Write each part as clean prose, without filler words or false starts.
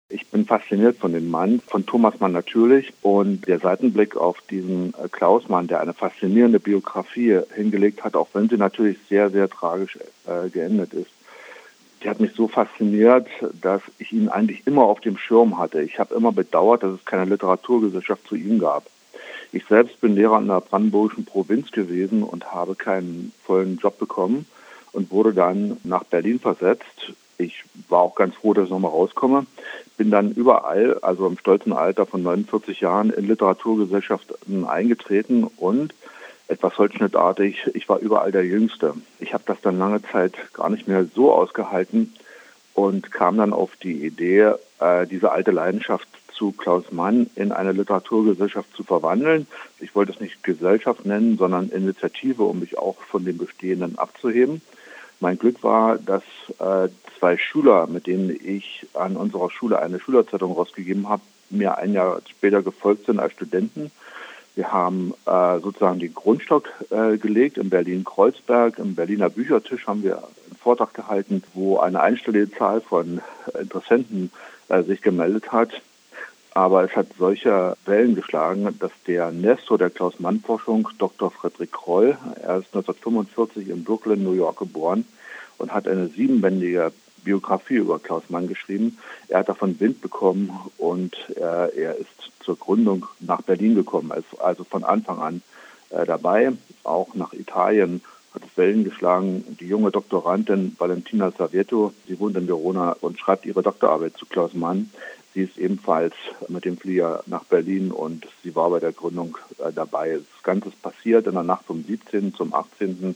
Ich bin fasziniert von dem Mann, von Thomas Mann natürlich. Und der Seitenblick auf diesen Klaus Mann, der eine faszinierende Biografie hingelegt hat, auch wenn sie natürlich sehr, sehr tragisch geendet ist. Die hat mich so fasziniert, dass ich ihn eigentlich immer auf dem Schirm hatte. Ich habe immer bedauert, dass es keine Literaturgesellschaft zu ihm gab. Ich selbst bin Lehrer in der brandenburgischen Provinz gewesen und habe keinen vollen Job bekommen und wurde dann nach Berlin versetzt. Ich war auch ganz froh, dass ich nochmal rauskomme. Bin dann überall, also im stolzen Alter von 49 Jahren, in Literaturgesellschaften eingetreten und etwas holzschnittartig, ich war überall der Jüngste. Ich habe das dann lange Zeit gar nicht mehr so ausgehalten und kam dann auf die Idee, diese alte Leidenschaft zu Klaus Mann in eine Literaturgesellschaft zu verwandeln. Ich wollte es nicht Gesellschaft nennen, sondern Initiative, um mich auch von dem Bestehenden abzuheben. Mein Glück war, dass zwei Schüler, mit denen ich an unserer Schule eine Schülerzeitung rausgegeben habe, mir ein Jahr später gefolgt sind als Studenten. Wir haben sozusagen den Grundstock gelegt in Berlin-Kreuzberg. Im Berliner Büchertisch haben wir einen Vortrag gehalten, wo eine einstellige Zahl von Interessenten sich gemeldet hat. Aber es hat solche Wellen geschlagen, dass der Nestor der Klaus-Mann-Forschung, Dr. Frederick Kroll, er ist 1945 in Brooklyn, New York geboren und hat eine 7-bändige Biografie über Klaus Mann geschrieben. Er hat davon Wind bekommen und er ist zur Gründung nach Berlin gekommen, also von Anfang an dabei. Auch nach Italien hat es Wellen geschlagen. Die junge Doktorandin Valentina Savietto, sie wohnt in Verona und schreibt ihre Doktorarbeit zu Klaus Mann. Sie ist ebenfalls mit dem Flieger nach Berlin und sie war bei der Gründung dabei. Das Ganze ist passiert in der Nacht vom 17. zum 18.11.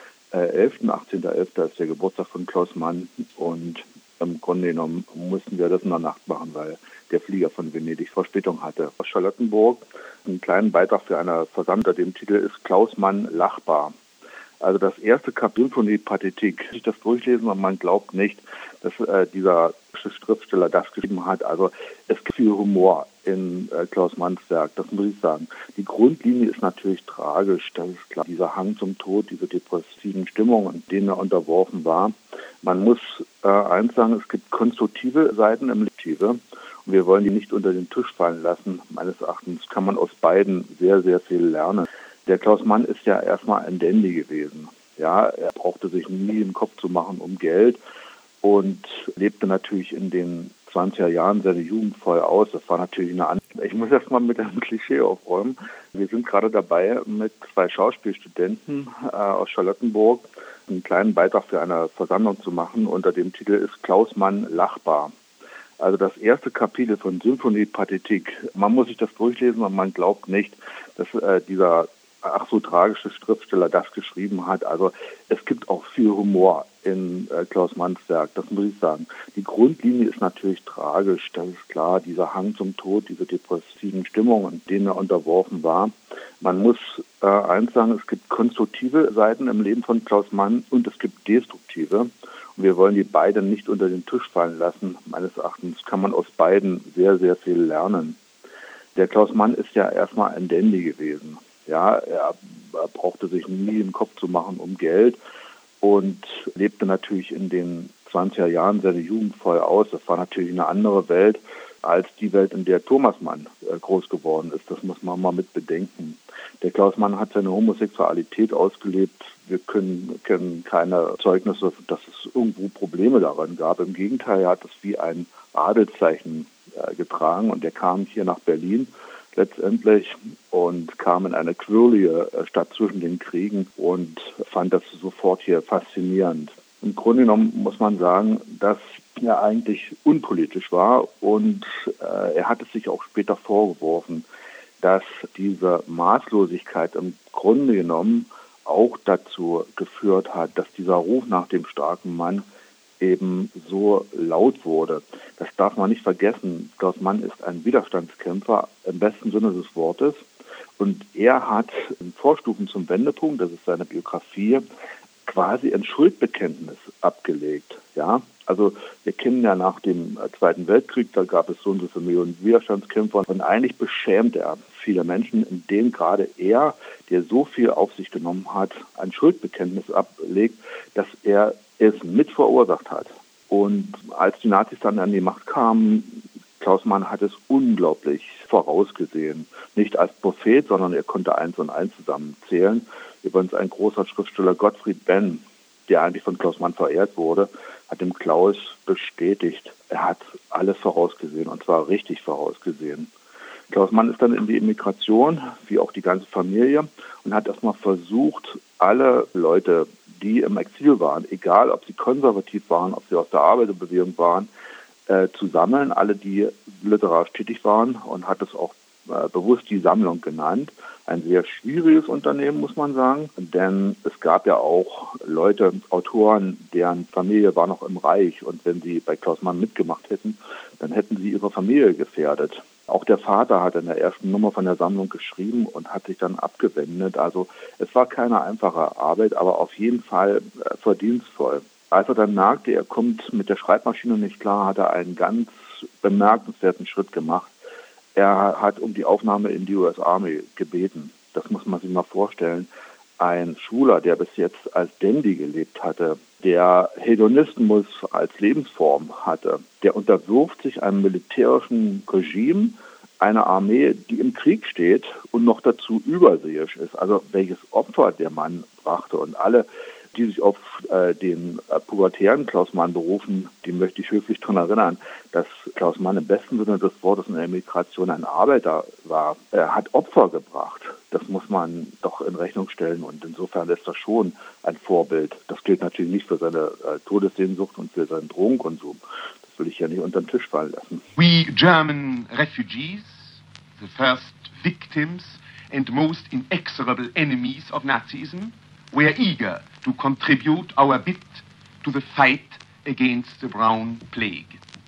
18.11. ist der Geburtstag von Klaus Mann und im Grunde genommen mussten wir das in der Nacht machen, weil der Flieger von Venedig Verspätung hatte. Aus Charlottenburg einen kleinen Beitrag für eine Versand unter dem Titel ist Klaus Mann lachbar. Also das erste Kapitel von die Pathetik. Ich das durchlesen und man glaubt nicht, dass dieser Schriftsteller das geschrieben hat. Also es gibt viel Humor in Klaus Manns Werk, das muss ich sagen. Die Grundlinie ist natürlich tragisch, das ist klar. Dieser Hang zum Tod, diese depressiven Stimmungen, denen er unterworfen war. Man muss eins sagen, es gibt konstruktive Seiten im Literative und wir wollen die nicht unter den Tisch fallen lassen. Meines Erachtens kann man aus beiden sehr, sehr viel lernen. Der Klaus Mann ist ja erstmal ein Dandy gewesen. Ja, er brauchte sich nie den Kopf zu machen um Geld und lebte natürlich in den 20er Jahren seine Jugend voll aus. Das war natürlich eine andere. Ich muss erst mal mit einem Klischee aufräumen. Wir sind gerade dabei, mit 2 Schauspielstudenten aus Charlottenburg einen kleinen Beitrag für eine Versammlung zu machen. Unter dem Titel ist Klaus Mann lachbar. Also das erste Kapitel von Symphonie Pathetik. Man muss sich das durchlesen und man glaubt nicht, dass dieser ach so tragische Schriftsteller das geschrieben hat. Also es gibt auch viel Humor in Klaus Manns Werk, das muss ich sagen. Die Grundlinie ist natürlich tragisch, das ist klar. Dieser Hang zum Tod, diese depressiven Stimmungen, denen er unterworfen war. Man muss eins sagen, es gibt konstruktive Seiten im Leben von Klaus Mann und es gibt destruktive. Und wir wollen die beiden nicht unter den Tisch fallen lassen. Meines Erachtens kann man aus beiden sehr, sehr viel lernen. Der Klaus Mann ist ja erstmal ein Dandy gewesen. Ja, er brauchte sich nie den Kopf zu machen um Geld und lebte natürlich in den 20er Jahren seine Jugend voll aus. Das war natürlich eine andere Welt als die Welt, in der Thomas Mann groß geworden ist. Das muss man mal mit bedenken. Der Klaus Mann hat seine Homosexualität ausgelebt. Wir kennen keine Zeugnisse, dass es irgendwo Probleme daran gab. Im Gegenteil, er hat es wie ein Adelszeichen getragen und er kam hier nach Berlin letztendlich und kam in eine quirlige Stadt zwischen den Kriegen und fand das sofort hier faszinierend. Im Grunde genommen muss man sagen, dass er eigentlich unpolitisch war und er hat es sich auch später vorgeworfen, dass diese Maßlosigkeit im Grunde genommen auch dazu geführt hat, dass dieser Ruf nach dem starken Mann eben so laut wurde. Das darf man nicht vergessen. Klaus Mann ist ein Widerstandskämpfer im besten Sinne des Wortes. Und er hat in Vorstufen zum Wendepunkt, das ist seine Biografie, quasi ein Schuldbekenntnis abgelegt. Ja, also wir kennen ja nach dem Zweiten Weltkrieg, da gab es so und so viele Millionen Widerstandskämpfer. Und eigentlich beschämt er viele Menschen, indem gerade er, der so viel auf sich genommen hat, ein Schuldbekenntnis ablegt, dass er es mit verursacht hat. Und als die Nazis dann an die Macht kamen, Klaus Mann hat es unglaublich vorausgesehen. Nicht als Prophet, sondern er konnte 1 und 1 zusammenzählen. Übrigens ein großer Schriftsteller, Gottfried Benn, der eigentlich von Klaus Mann verehrt wurde, hat dem Klaus bestätigt, er hat alles vorausgesehen, und zwar richtig vorausgesehen. Klaus Mann ist dann in die Emigration, wie auch die ganze Familie, und hat erstmal versucht, alle Leute, die im Exil waren, egal ob sie konservativ waren, ob sie aus der Arbeiterbewegung waren, zu sammeln, alle, die literarisch tätig waren, und hat es auch bewusst die Sammlung genannt. Ein sehr schwieriges Unternehmen, muss man sagen, denn es gab ja auch Leute, Autoren, deren Familie war noch im Reich, und wenn sie bei Klaus Mann mitgemacht hätten, dann hätten sie ihre Familie gefährdet. Auch der Vater hat in der ersten Nummer von der Sammlung geschrieben und hat sich dann abgewendet. Also es war keine einfache Arbeit, aber auf jeden Fall verdienstvoll. Als er dann merkte, er kommt mit der Schreibmaschine nicht klar, hat er einen ganz bemerkenswerten Schritt gemacht. Er hat um die Aufnahme in die US Army gebeten. Das muss man sich mal vorstellen. Ein Schwuler, der bis jetzt als Dandy gelebt hatte, der Hedonismus als Lebensform hatte, der unterwirft sich einem militärischen Regime, einer Armee, die im Krieg steht und noch dazu überseeisch ist. Also welches Opfer der Mann brachte, und alle, die sich auf den pubertären Klaus Mann berufen, die möchte ich höflich daran erinnern, dass Klaus Mann im besten Sinne des Wortes in der Emigration ein Arbeiter war. Er hat Opfer gebracht. Das muss man doch in Rechnung stellen, und insofern ist das schon ein Vorbild. Das gilt natürlich nicht für seine Todessehnsucht und für seinen Drogenkonsum. Das will ich ja nicht unter den Tisch fallen lassen. We German refugees, the first victims and most inexorable enemies of Nazism, were eager to contribute our bit to the fight against the brown plague.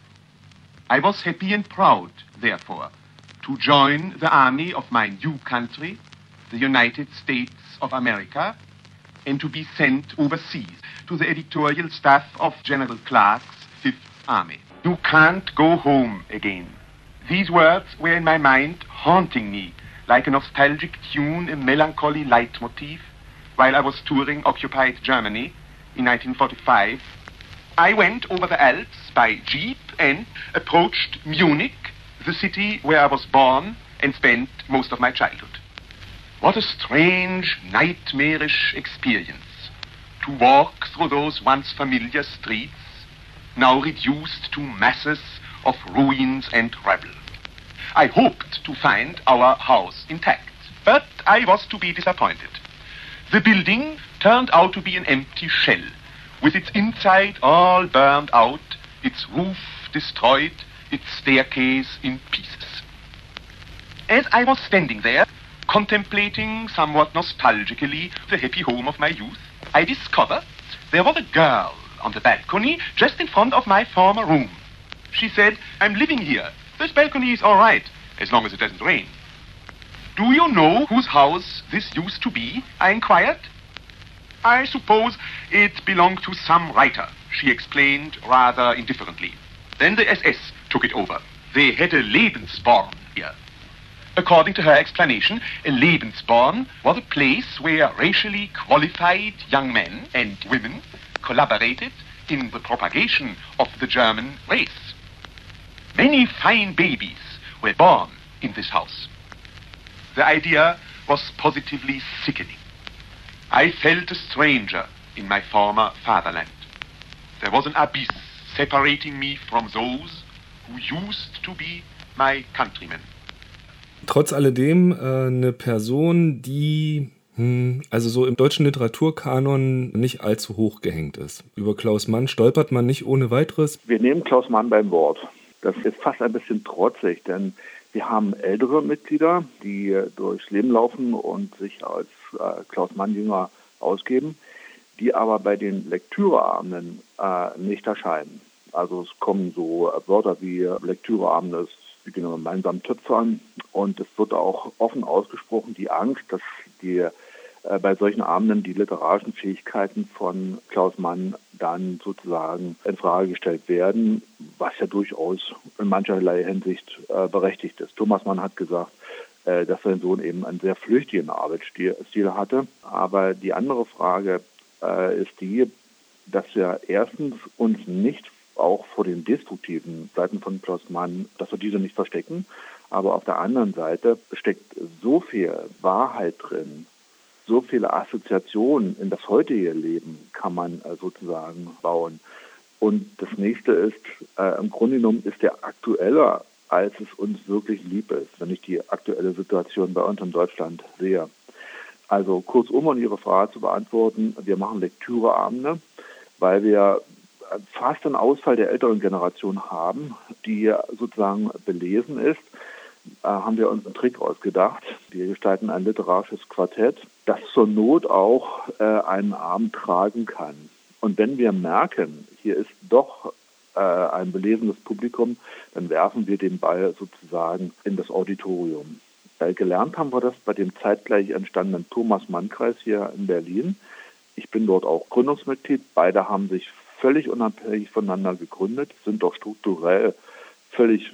I was happy and proud, therefore, to join the army of my new country, the United States of America, and to be sent overseas to the editorial staff of General Clark's Fifth Army. You can't go home again. These words were in my mind, haunting me like a nostalgic tune, a melancholy leitmotif, while I was touring occupied Germany in 1945. I went over the Alps by jeep and approached Munich, the city where I was born and spent most of my childhood. What a strange, nightmarish experience to walk through those once familiar streets, now reduced to masses of ruins and rubble. I hoped to find our house intact, but I was to be disappointed. The building turned out to be an empty shell, with its inside all burned out, its roof destroyed, its staircase in pieces. As I was standing there, contemplating somewhat nostalgically the happy home of my youth, I discovered there was a girl on the balcony just in front of my former room. She said, "I'm living here. This balcony is all right, as long as it doesn't rain." "Do you know whose house this used to be?" I inquired. "I suppose it belonged to some writer," she explained rather indifferently. Then the SS took it over. They had a Lebensborn here. According to her explanation, a Lebensborn was a place where racially qualified young men and women collaborated in the propagation of the German race. Many fine babies were born in this house. The idea was positively sickening. I felt a stranger in my former fatherland. There was an abyss separating me from those who used to be my countrymen. Trotz alledem eine Person, die also so im deutschen Literaturkanon nicht allzu hoch gehängt ist. Über Klaus Mann stolpert man nicht ohne weiteres. Wir nehmen Klaus Mann beim Wort. Das ist fast ein bisschen trotzig, denn wir haben ältere Mitglieder, die durchs Leben laufen und sich als Klaus Mann-Jünger ausgeben, die aber bei den Lektüreabenden nicht erscheinen. Also es kommen so Wörter wie Lektüreabende ist wie gemeinsam töpfern, und es wird auch offen ausgesprochen die Angst, dass bei solchen Abenden die literarischen Fähigkeiten von Klaus Mann dann sozusagen in Frage gestellt werden, was ja durchaus in mancherlei Hinsicht berechtigt ist. Thomas Mann hat gesagt, dass sein Sohn eben einen sehr flüchtigen Arbeitsstil hatte. Aber die andere Frage ist die, dass wir erstens uns nicht auch vor den destruktiven Seiten von Klaus Mann, dass wir diese nicht verstecken. Aber auf der anderen Seite steckt so viel Wahrheit drin, so viele Assoziationen in das heutige Leben kann man sozusagen bauen. Und das nächste ist, im Grunde genommen ist der aktueller, als es uns wirklich lieb ist, wenn ich die aktuelle Situation bei uns in Deutschland sehe. Also kurzum, um Ihre Frage zu beantworten, wir machen Lektüreabende, weil wir fast einen Ausfall der älteren Generation haben, die sozusagen belesen ist. Haben wir uns einen Trick ausgedacht. Wir gestalten ein literarisches Quartett, das zur Not auch einen Abend tragen kann. Und wenn wir merken, hier ist doch ein belesenes Publikum, dann werfen wir den Ball sozusagen in das Auditorium. Gelernt haben wir das bei dem zeitgleich entstandenen Thomas-Mann-Kreis hier in Berlin. Ich bin dort auch Gründungsmitglied. Beide haben sich völlig unabhängig voneinander gegründet, sind doch strukturell völlig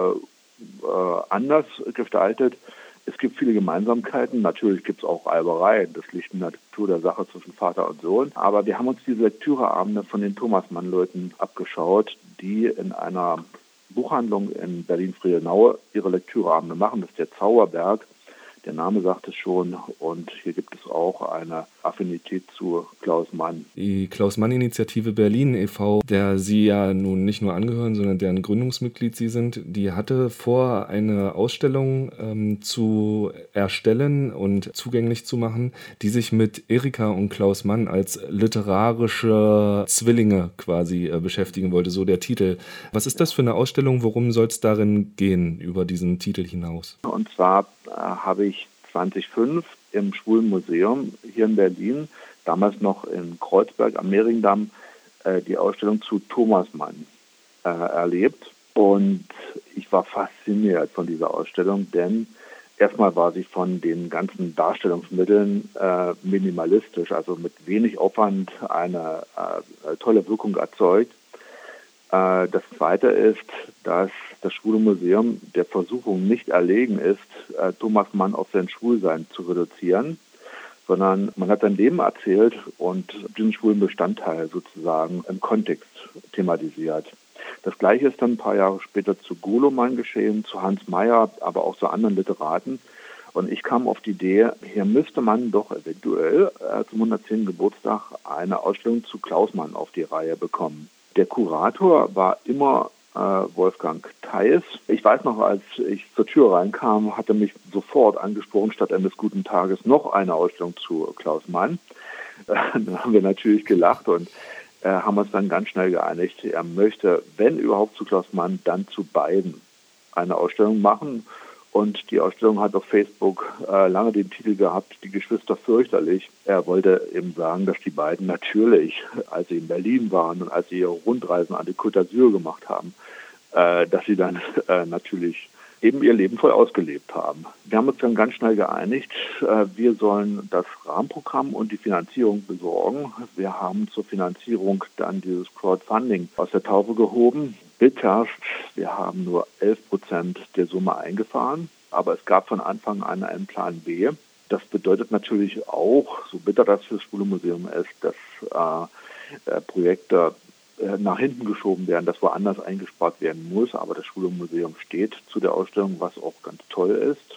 anders gestaltet. Es gibt viele Gemeinsamkeiten. Natürlich gibt es auch Reibereien. Das liegt in der Natur der Sache zwischen Vater und Sohn. Aber wir haben uns diese Lektüreabende von den Thomas-Mann-Leuten abgeschaut, die in einer Buchhandlung in Berlin-Friedenau ihre Lektüreabende machen. Das ist der Zauberberg. Der Name sagt es schon. Und hier gibt es auch eine Affinität zu Klaus Mann. Die Klaus-Mann-Initiative Berlin e.V., der Sie ja nun nicht nur angehören, sondern deren Gründungsmitglied Sie sind, die hatte vor, eine Ausstellung zu erstellen und zugänglich zu machen, die sich mit Erika und Klaus Mann als literarische Zwillinge quasi beschäftigen wollte, so der Titel. Was ist das für eine Ausstellung? Worum soll es darin gehen, über diesen Titel hinaus? Und zwar habe ich 2005 im Schwulenmuseum hier in Berlin, damals noch in Kreuzberg am Mehringdamm, die Ausstellung zu Thomas Mann erlebt. Und ich war fasziniert von dieser Ausstellung, denn erstmal war sie von den ganzen Darstellungsmitteln minimalistisch, also mit wenig Aufwand eine tolle Wirkung erzeugt. Das Zweite ist, dass das Schwule Museum der Versuchung nicht erlegen ist, Thomas Mann auf sein Schwulsein zu reduzieren, sondern man hat sein Leben erzählt und diesen schwulen Bestandteil sozusagen im Kontext thematisiert. Das Gleiche ist dann ein paar Jahre später zu Goloman geschehen, zu Hans Meyer, aber auch zu anderen Literaten. Und ich kam auf die Idee, hier müsste man doch eventuell zum 110. Geburtstag eine Ausstellung zu Klaus Mann auf die Reihe bekommen. Der Kurator war immer Wolfgang Theis. Ich weiß noch, als ich zur Tür reinkam, hat er mich sofort angesprochen, statt eines guten Tages noch eine Ausstellung zu Klaus Mann. Dann haben wir natürlich gelacht und haben uns dann ganz schnell geeinigt, er möchte, wenn überhaupt zu Klaus Mann, dann zu beiden eine Ausstellung machen. Und die Ausstellung hat auf Facebook lange den Titel gehabt, Die Geschwister fürchterlich. Er wollte eben sagen, dass die beiden natürlich, als sie in Berlin waren und als sie ihre Rundreisen an die Côte d'Azur gemacht haben, dass sie dann natürlich eben ihr Leben voll ausgelebt haben. Wir haben uns dann ganz schnell geeinigt, wir sollen das Rahmenprogramm und die Finanzierung besorgen. Wir haben zur Finanzierung dann dieses Crowdfunding aus der Taufe gehoben. Bitterst, wir haben nur 11% der Summe eingefahren, aber es gab von Anfang an einen Plan B. Das bedeutet natürlich auch, so bitter das für das Schwule Museum ist, dass Projekte nach hinten geschoben werden, dass woanders eingespart werden muss, aber das Schwule Museum steht zu der Ausstellung, was auch ganz toll ist.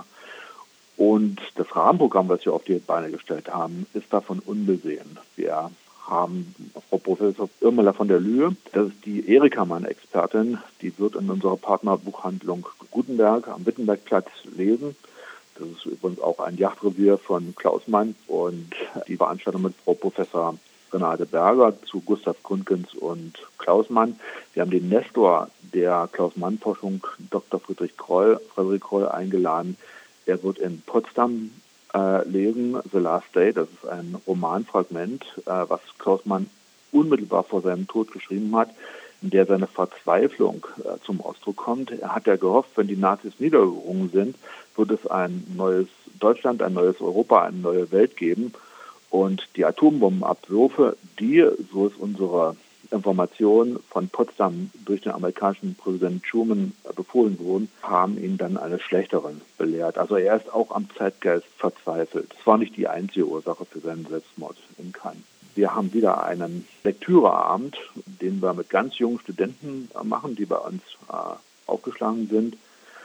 Und das Rahmenprogramm, was wir auf die Beine gestellt haben, ist davon unbesehen. Wir haben Frau Professor Irmela von der Lühe, das ist die Erika Mann-Expertin, die wird in unserer Partnerbuchhandlung Gutenberg am Wittenbergplatz lesen. Das ist übrigens auch ein Yachtrevier von Klaus Mann und die Veranstaltung mit Frau Professor Renate Berger zu Gustav Gründgens und Klaus Mann. Wir haben den Nestor der Klaus-Mann-Forschung, Dr. Frederik Kroll, eingeladen. Er wird in Potsdam lesen, The Last Day. Das ist ein Romanfragment, was Klaus Mann unmittelbar vor seinem Tod geschrieben hat, in der seine Verzweiflung zum Ausdruck kommt. Er hat ja gehofft, wenn die Nazis niedergerungen sind, wird es ein neues Deutschland, ein neues Europa, eine neue Welt geben. Und die Atombombenabwürfe, die, so ist unsere Information, von Potsdam durch den amerikanischen Präsidenten Truman befohlen wurden, haben ihn dann eines Schlechteren belehrt. Also er ist auch am Zeitgeist verzweifelt. Das war nicht die einzige Ursache für seinen Selbstmord in Cannes. Wir haben wieder einen Lektüreabend, den wir mit ganz jungen Studenten machen, die bei uns aufgeschlagen sind.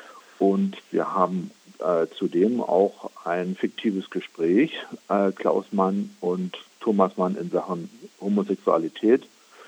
Und wir haben zudem auch ein fiktives Gespräch, Klaus Mann und Thomas Mann in Sachen Homosexualität.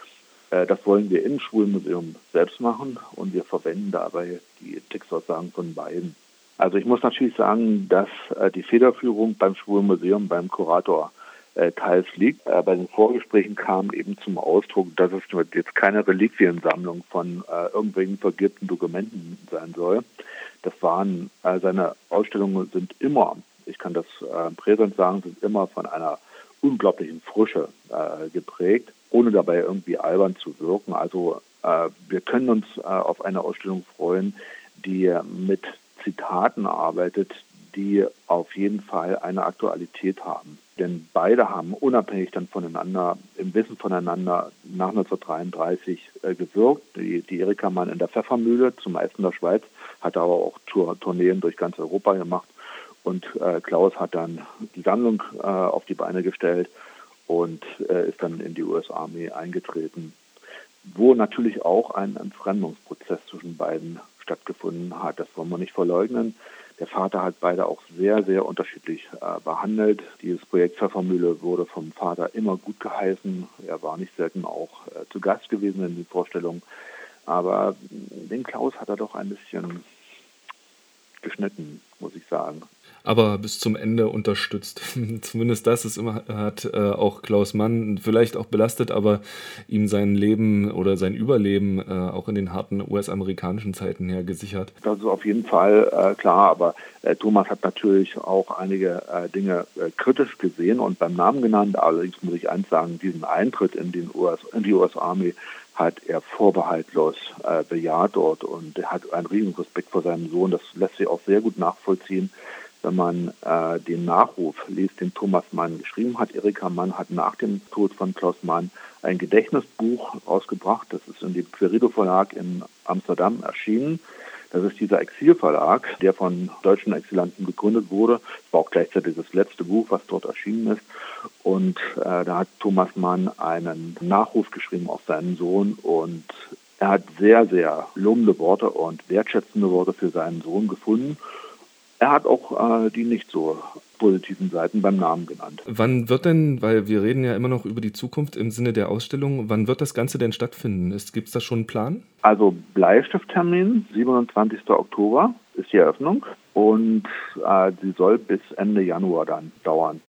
Das wollen wir im Schwulenmuseum selbst machen und wir verwenden dabei die Textaussagen von beiden. Also ich muss natürlich sagen, dass die Federführung beim Schwulenmuseum, beim Kurator teils liegt. Bei den Vorgesprächen kam eben zum Ausdruck, dass es jetzt keine Reliquiensammlung von irgendwelchen vergilbten Dokumenten sein soll. Das waren, seine Ausstellungen sind immer, ich kann das präsent sagen, sind immer von einer unglaublichen Frische geprägt, ohne dabei irgendwie albern zu wirken. Also wir können uns auf eine Ausstellung freuen, die mit Zitaten arbeitet, die auf jeden Fall eine Aktualität haben. Denn beide haben unabhängig dann voneinander, im Wissen voneinander nach 1933 gewirkt. Die Erika Mann in der Pfeffermühle, zumeist in der Schweiz, hat aber auch Tourneen durch ganz Europa gemacht. Und Klaus hat dann die Sammlung auf die Beine gestellt und ist dann in die US-Armee eingetreten, wo natürlich auch ein Entfremdungsprozess zwischen beiden stattgefunden hat. Das wollen wir nicht verleugnen. Der Vater hat beide auch sehr, sehr unterschiedlich behandelt. Dieses Projekt Pfeffermühle wurde vom Vater immer gut geheißen. Er war nicht selten auch zu Gast gewesen in den Vorstellungen. Aber den Klaus hat er doch ein bisschen geschnitten, muss ich sagen. Aber bis zum Ende unterstützt. Zumindest das ist immer, hat auch Klaus Mann vielleicht auch belastet, aber ihm sein Leben oder sein Überleben auch in den harten US-amerikanischen Zeiten her gesichert. Das ist auf jeden Fall klar, aber Thomas hat natürlich auch einige Dinge kritisch gesehen und beim Namen genannt. Allerdings muss ich eins sagen, diesen Eintritt in die US-Armee hat er vorbehaltlos bejaht dort und er hat einen riesen Respekt vor seinem Sohn. Das lässt sich auch sehr gut nachvollziehen, wenn man den Nachruf liest, den Thomas Mann geschrieben hat. Erika Mann hat nach dem Tod von Klaus Mann ein Gedächtnisbuch rausgebracht. Das ist in dem Querido Verlag in Amsterdam erschienen. Das ist dieser Exilverlag, der von deutschen Exilanten gegründet wurde. Es war auch gleichzeitig das letzte Buch, was dort erschienen ist. Und da hat Thomas Mann einen Nachruf geschrieben auf seinen Sohn und er hat sehr, sehr lobende Worte und wertschätzende Worte für seinen Sohn gefunden. Er hat auch die nicht so positiven Seiten beim Namen genannt. Wann wird denn, weil wir reden ja immer noch über die Zukunft im Sinne der Ausstellung, wann wird das Ganze denn stattfinden? Gibt es da schon einen Plan? Also Bleistifttermin, 27. Oktober ist die Eröffnung und sie soll bis Ende Januar dann dauern.